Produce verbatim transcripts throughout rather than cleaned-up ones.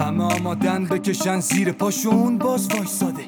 همه آمادن بکشن زیر پاشون باز وایساده.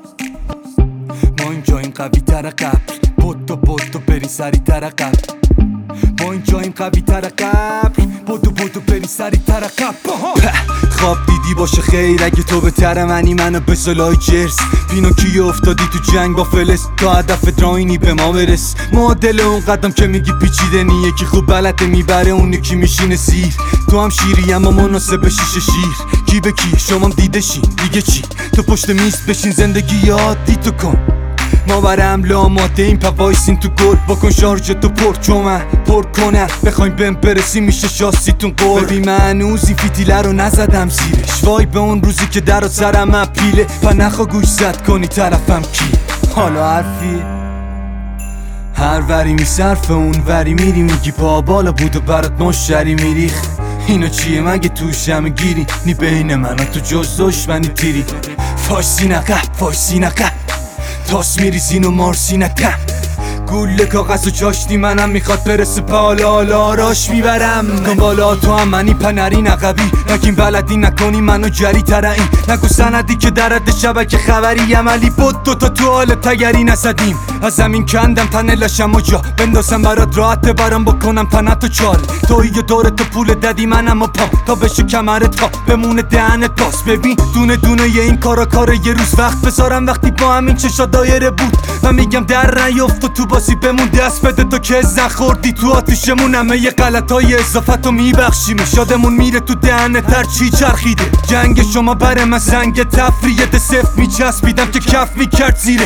ما اینجا این قوی تر قبل، پتو پتو بری سری تر قبل. ما اینجا این قوی تر قبل، پتو پتو بری سری تر قبل. خواب دیدی باشه خیر اگه تو به تر منی، منو به سلای جرس پینوکیو افتادی تو جنگ با فلس، تا هدف دراینی به ما برس. معادل اون قدم که میگی پیچیده نی، یکی خوب بلده میبره اون یکی میشینه سیر. تو هم شیری اما مناسب شیشه شیر، کی به کی شما دیده شین دیگه چی. تو پشت میز بشین زندگی عادی تو کن، ما برای حمله آماده این پا وایسین تو گل. بکن شارژ تو پر چومن پر کنن، بخوایم بهم برسی میشه شاستیتون قول. ببین من هنوز این فیتیله رو نزدم زیرش، وای به اون روزی که در و سرم اپیله. پا نخوا گوش زد کنی طرفم کی، حالا حرفی هر وری میصرف اون وری میری، میگی پا بالا بود و برات مشتری میریخ. اینا چیه مگه توش همه گیری، نی بین من و تو جز دشمنی تیری. فایسی نقه فایسی نقه تاس میریزین و مارسی نتم، گوله کاغذ و چاشتی منم میخواد برسه پالا حالا آراش میبرم. بالا تو هم منی پنری نقبی، نگیم بلدی نکنی منو جری ترعیم. نگو سندی که درد شبکه خبری عملی بود، دوتا تو حال تگری نزدیم. از زمین کندم تنه لشم و جا بندازم برات راحت برام بکنم تنت و چال. توی دورت پول ددی منم و پام تا بشه کمرت تا بمونه دهنت باز. ببین دونه دونه یه این کارا کاره یه روز وقت بذارم وقتی با همین چشا دایره بود. من میگم در نیفت و تو بازی بمون، دست بده تو که ازن خوردی تو آتیشمون. همه یه غلطای اضافتو میبخشیم، شادمون میره تو دهنت هر چی چرخیده. جنگ شما بره من زنگ تفریه، ده صفت میچسبیدم که کف میکرد زیره.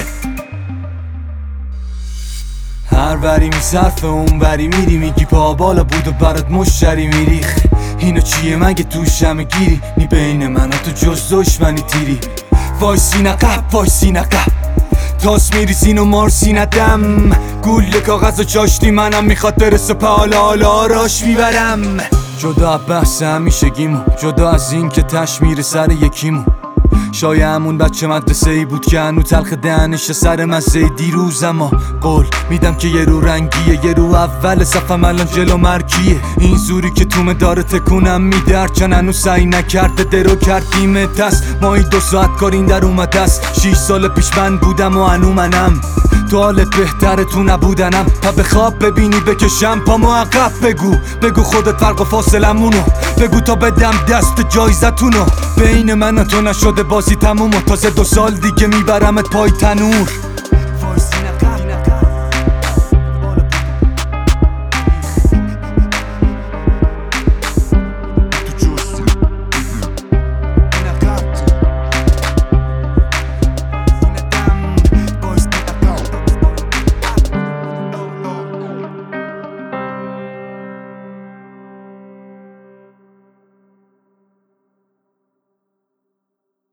هر وری میصرف اون وری میری، میگی پا بالا بود و برات مشتری میریخ. اینو چیه مگه توش همه گیری، نی بین من و تو جز دشمنی تیری. وایسی نقب وایسی نقب تاس میریزین و مارسی ندم، گوله کاغذ و چاشتی منم میخواد برسه پا حالا حالا آراش میبرم. جدا از بحث همیشگیمون، جدا از این که تش میره سر یکیمون. شاید همون بچه مدرسه ای بود که هنو تلخ دهنش سر مزه دیروز. اما قول میدم که یه رو رنگیه، یه رو اول صفم الان جلو مرگیه. این زوری که تومه داره تکونم میده، هرچن هنو سعی نکرده درو کردیم دست. ما این دو ساعت کار این در اومده است، شیش سال پیش من بودم و هنو منم. تو حالت بهتره تو نبودنم، تا به خواب ببینی بکشم پامو عقب. بگو بگو خودت فرق و فاصلمونو، بگو تا بدم دست جایزتونو. بین من و تو نشده بازی تموم و تازه دو سال دیگه میبرمت پای تنور.